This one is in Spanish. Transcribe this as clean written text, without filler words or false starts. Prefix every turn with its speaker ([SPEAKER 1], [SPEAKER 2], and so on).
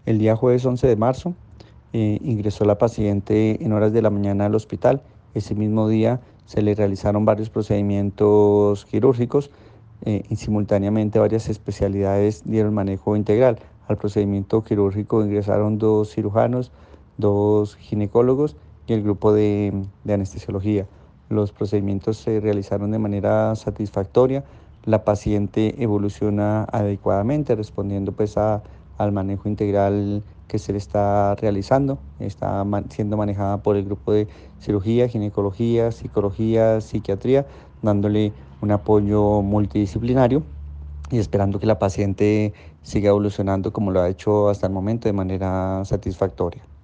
[SPEAKER 1] El día jueves 11 de marzo ingresó la paciente en horas de la mañana al hospital. Ese mismo día se le realizaron varios procedimientos quirúrgicos y simultáneamente varias especialidades dieron manejo integral. Al procedimiento quirúrgico ingresaron dos cirujanos, dos ginecólogos y el grupo de anestesiología. Los procedimientos se realizaron de manera satisfactoria. La paciente evoluciona adecuadamente, respondiendo pues al manejo integral que se le está realizando. Está siendo manejada por el grupo de cirugía, ginecología, psicología, psiquiatría, dándole un apoyo multidisciplinario y esperando que la paciente siga evolucionando como lo ha hecho hasta el momento de manera satisfactoria.